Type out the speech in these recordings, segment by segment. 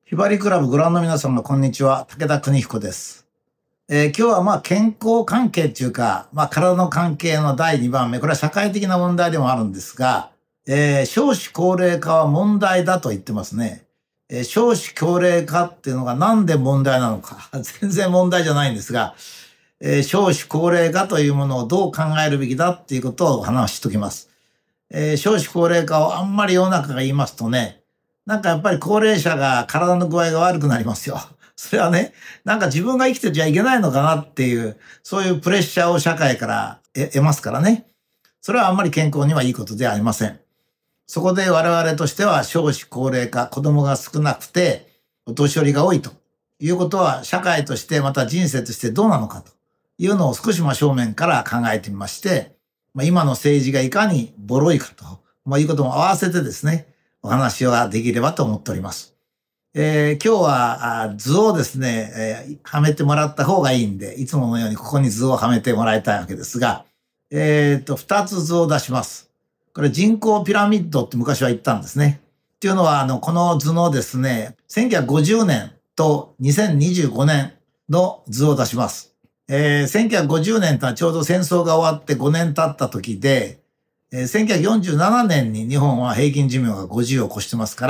ひばりクラブご覧の皆様、こんにちは。武田邦彦です。今日は健康関係っていうか、体の関係の第2番目。これは社会的な問題でもあるんですが、少子高齢化は問題だと言ってますね。少子高齢化っていうのがなんで問題なのか。全然問題じゃないんですが、少子高齢化というものをどう考えるべきだっていうことをお話ししておきます。少子高齢化をあんまり世の中が言いますとね、やっぱり高齢者が体の具合が悪くなりますよ。それはね、自分が生きてちゃいけないのかなっていう、そういうプレッシャーを社会から得ますからね。それはあんまり健康にはいいことではありません。そこで我々としては少子高齢化、子供が少なくてお年寄りが多いということは社会としてまた人生としてどうなのかというのを少し真正面から考えてみまして、今の政治がいかにボロいかと、いうことも合わせてですね、お話はできればと思っております。今日は図をですね、はめてもらった方がいいんで、いつものようにここに図をはめてもらいたいわけですが、二つ図を出します。これ人口ピラミッドって昔は言ったんですね。っていうのは、この図のですね、1950年と2025年の図を出します。1950年とはちょうど戦争が終わって5年経った時で、1947年に日本は平均寿命が50を越してますから、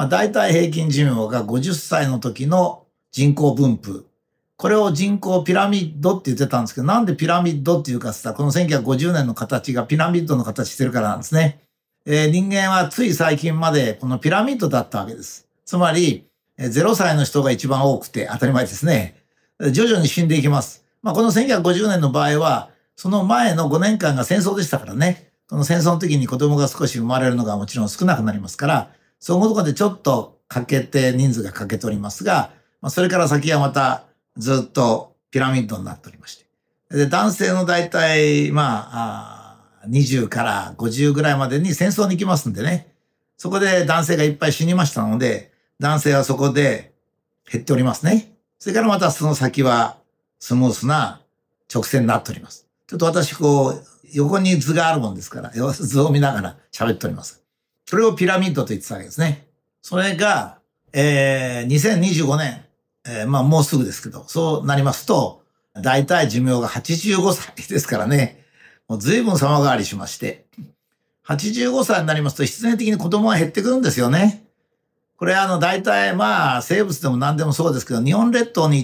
大体平均寿命が50歳の時の人口分布。これを人口ピラミッドって言ってたんですけど、なんでピラミッドっていうかって言ったら、この1950年の形がピラミッドの形してるからなんですね。人間はつい最近までこのピラミッドだったわけです。つまり、0歳の人が一番多くて当たり前ですね。徐々に死んでいきます。この1950年の場合は、その前の5年間が戦争でしたからね。この戦争の時に子供が少し生まれるのがもちろん少なくなりますから、そのところでちょっと欠けて、人数が欠けておりますが、それから先はまたずっとピラミッドになっておりまして。で、男性の大体、20から50ぐらいまでに戦争に行きますんでね。そこで男性がいっぱい死にましたので、男性はそこで減っておりますね。それからまたその先はスムースな直線になっております。ちょっと私横に図があるもんですから、図を見ながら喋っております。それをピラミッドと言ってたわけですね。それが、2025年、もうすぐですけど、そうなりますと、だいたい寿命が85歳ですからね、もう随分様変わりしまして、85歳になりますと必然的に子供は減ってくるんですよね。これだいたい生物でも何でもそうですけど、日本列島に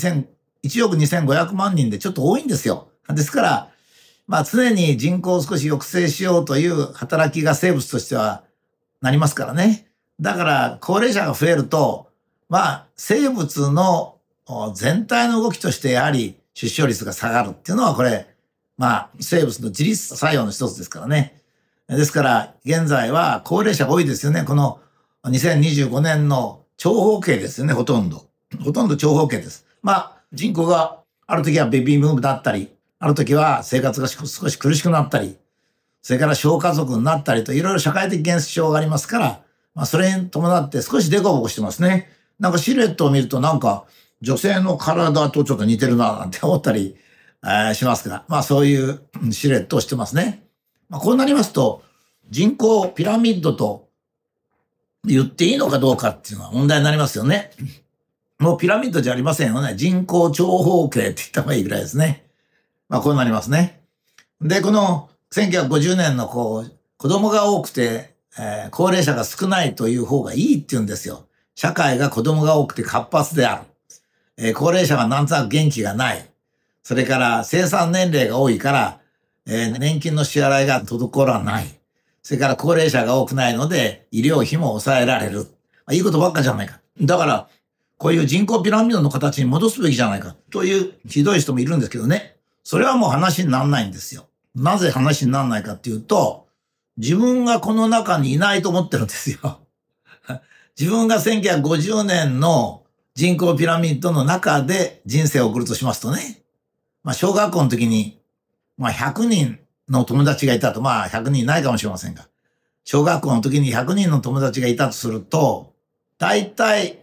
1億2500万人でちょっと多いんですよ。ですから、常に人口を少し抑制しようという働きが生物としてはなりますからね。だから、高齢者が増えると、生物の全体の動きとしてやはり出生率が下がるっていうのはこれ、生物の自律作用の一つですからね。ですから、現在は高齢者が多いですよね。この2025年の長方形ですよね、ほとんど。ほとんど長方形です。人口がある時はベビーブームだったり、ある時は生活が少し苦しくなったり、それから小家族になったりといろいろ社会的現象がありますから、それに伴って少しデコボコしてますね。シルエットを見ると女性の体とちょっと似てるななんて思ったり、しますが、そういうシルエットをしてますね。こうなりますと、人口ピラミッドと言っていいのかどうかっていうのは問題になりますよね。もうピラミッドじゃありませんよね。人口長方形って言った方がいいぐらいですね。こうなりますね。で、この1950年の子供が多くて、高齢者が少ないという方がいいって言うんですよ。社会が子供が多くて活発である。高齢者がなんとなく元気がない。それから生産年齢が多いから、年金の支払いが滞らない。それから高齢者が多くないので医療費も抑えられる。いいことばっかじゃないか。だから、こういう人口ピラミッドの形に戻すべきじゃないかというひどい人もいるんですけどね。それはもう話にならないんですよ。なぜ話にならないかっていうと、自分がこの中にいないと思ってるんですよ。自分が1950年の人口ピラミッドの中で人生を送るとしますとね。小学校の時に、100人の友達がいたと、100人いないかもしれませんが、小学校の時に100人の友達がいたとすると、だいたい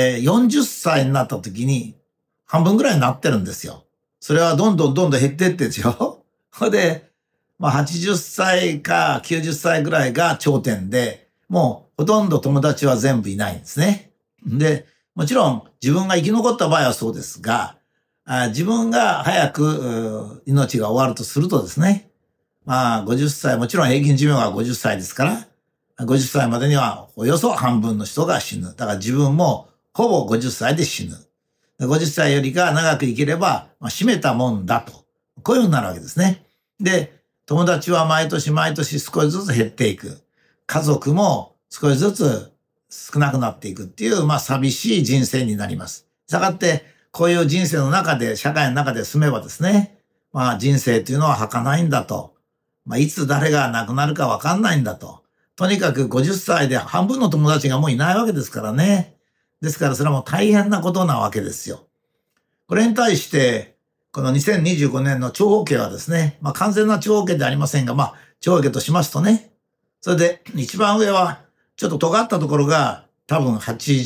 40歳になった時に半分ぐらいになってるんですよ。それはどんどん減ってってですよ。それで、80歳か90歳ぐらいが頂点で、もうほとんど友達は全部いないんですね。 で、もちろん自分が生き残った場合はそうですが、自分が早く命が終わるとするとですね、まあ50歳、もちろん平均寿命が50歳ですから、50歳までにはおよそ半分の人が死ぬ。だから自分もほぼ50歳で死ぬ。50歳よりが長く生きれば、締めたもんだと。こういうふうになるわけですね。で、友達は毎年毎年少しずつ減っていく。家族も少しずつ少なくなっていくっていう、寂しい人生になります。したがって、こういう人生の中で、社会の中で住めばですね、人生というのは儚いんだと。いつ誰が亡くなるかわかんないんだと。とにかく50歳で半分の友達がもういないわけですからね。ですからそれはもう大変なことなわけですよ。これに対して、この2025年の長方形はですね、完全な長方形ではありませんが、長方形としますとね、それで一番上はちょっと尖ったところが多分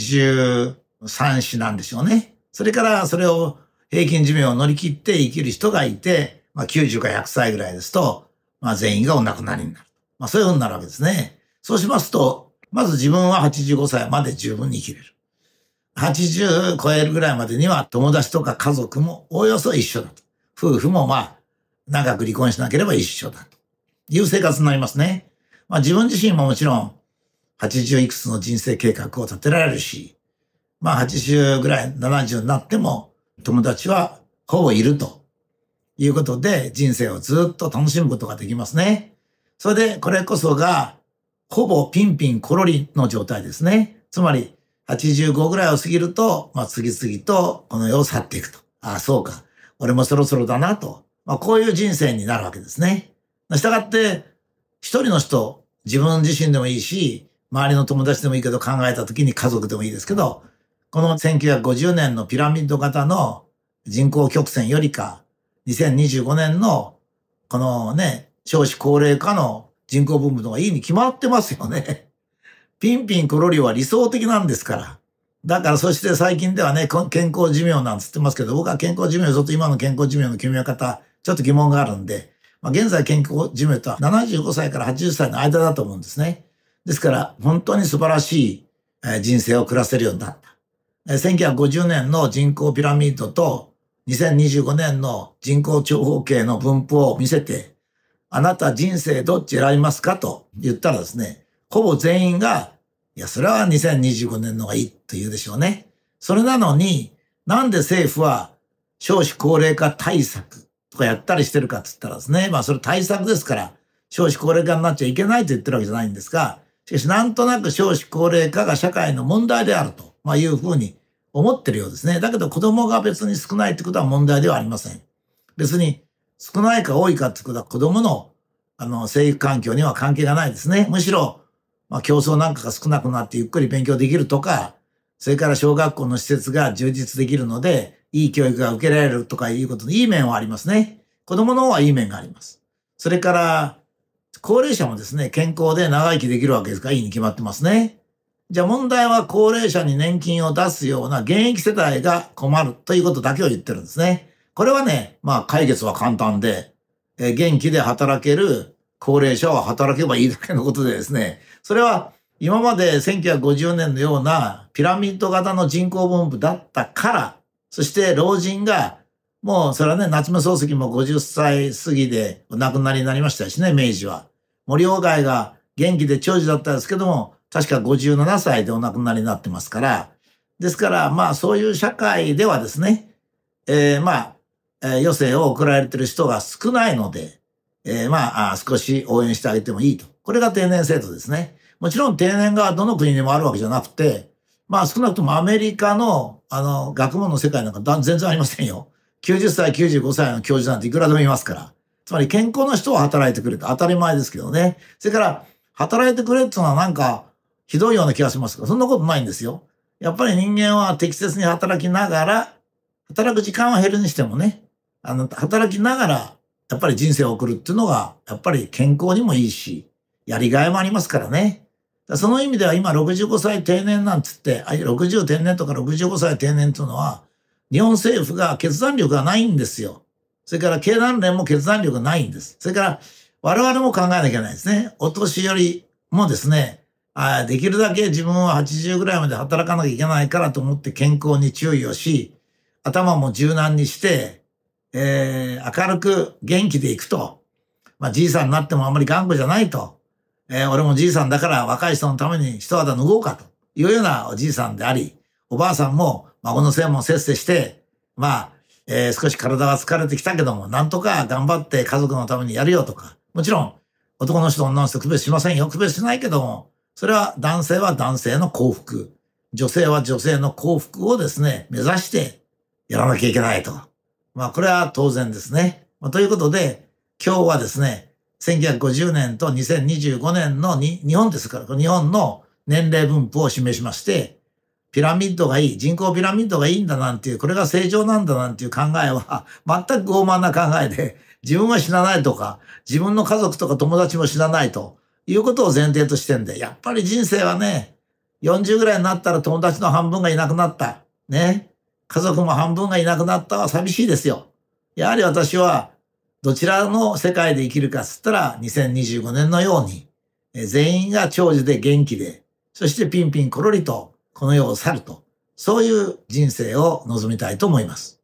83子なんでしょうね。それからそれを平均寿命を乗り切って生きる人がいて、90か100歳ぐらいですと、全員がお亡くなりになる。そういうふうになるわけですね。そうしますと、まず自分は85歳まで十分に生きれる。80超えるぐらいまでには友達とか家族もおおよそ一緒だと。夫婦も長く離婚しなければ一緒だという生活になりますね。自分自身ももちろん80いくつの人生計画を立てられるし、80ぐらい、70になっても友達はほぼいるということで人生をずっと楽しむことができますね。それでこれこそがほぼピンピンコロリの状態ですね。つまり85ぐらいを過ぎると、次々とこの世を去っていくと。そうか。俺もそろそろだなと。こういう人生になるわけですね。したがって、一人の人、自分自身でもいいし、周りの友達でもいいけど考えた時に家族でもいいですけど、この1950年のピラミッド型の人口曲線よりか、2025年のこのね、少子高齢化の人口分布の方がいいに決まってますよね。ピンピンコロリは理想的なんですから。だからそして最近ではね、健康寿命なんつってますけど、僕は健康寿命、ちょっと今の健康寿命の決め方、ちょっと疑問があるんで、現在健康寿命とは75歳から80歳の間だと思うんですね。ですから、本当に素晴らしい人生を暮らせるようになった。1950年の人口ピラミッドと2025年の人口長方形の分布を見せて、あなた人生どっち選びますかと言ったらですね、ほぼ全員が、いや、それは2025年の方がいいと言うでしょうね。それなのに、なんで政府は少子高齢化対策とかやったりしてるかって言ったらですね、それ対策ですから、少子高齢化になっちゃいけないと言ってるわけじゃないんですが、しかしなんとなく少子高齢化が社会の問題であると、いうふうに思ってるようですね。だけど子供が別に少ないってことは問題ではありません。別に少ないか多いかってことは子供の生育環境には関係がないですね。むしろ、競争なんかが少なくなってゆっくり勉強できるとか、それから小学校の施設が充実できるので、いい教育が受けられるとかいうことのいい面はありますね。子供の方はいい面があります。それから、高齢者もですね、健康で長生きできるわけですから、いいに決まってますね。じゃあ問題は高齢者に年金を出すような現役世代が困るということだけを言ってるんですね。これはね、解決は簡単で、元気で働ける高齢者は働けばいいだけのことでですね、それは今まで1950年のようなピラミッド型の人口分布だったから、そして老人が、もうそれはね、夏目漱石も50歳過ぎでお亡くなりになりましたしね、明治は。森鴎外が元気で長寿だったんですけども、確か57歳でお亡くなりになってますから、ですから、そういう社会ではですね、余生を送られている人が少ないので、少し応援してあげてもいいと。これが定年制度ですね。もちろん定年がどの国にもあるわけじゃなくて、少なくともアメリカの、学問の世界なんか全然ありませんよ。90歳、95歳の教授なんていくらでもいますから。つまり健康な人は働いてくれと当たり前ですけどね。それから、働いてくれっていうのはなんか、ひどいような気がしますが、そんなことないんですよ。やっぱり人間は適切に働きながら、働く時間は減るにしてもね、働きながら、やっぱり人生を送るっていうのが、やっぱり健康にもいいし、やりがいもありますからね。その意味では今65歳定年なんつって、60定年とか65歳定年というのは、日本政府が決断力がないんですよ。それから経団連も決断力がないんです。それから我々も考えなきゃいけないですね。お年寄りもですね、 できるだけ自分は80ぐらいまで働かなきゃいけないからと思って健康に注意をし、頭も柔軟にして、明るく元気でいくと。じいさんになってもあんまり頑固じゃないと。俺もじいさんだから若い人のために一肌脱ごうかというようなおじいさんであり、おばあさんも孫のせいもせっせして、少し体が疲れてきたけども、なんとか頑張って家族のためにやるよとか。もちろん、男の人、女の人区別しませんよ。区別しないけども、それは男性は男性の幸福。女性は女性の幸福をですね、目指してやらなきゃいけないと。これは当然ですね。ということで、今日はですね、1950年と2025年の日本ですから、日本の年齢分布を示しまして、ピラミッドがいい、人口ピラミッドがいいんだなんていう、これが正常なんだなんていう考えは、全く傲慢な考えで、自分は死なないとか、自分の家族とか友達も死なないということを前提としてんで、やっぱり人生はね、40ぐらいになったら友達の半分がいなくなった。ね。家族も半分がいなくなったは寂しいですよ。やはり私は、どちらの世界で生きるかっつったら、2025年のように、全員が長寿で元気で、そしてピンピンコロリとこの世を去ると、そういう人生を望みたいと思います。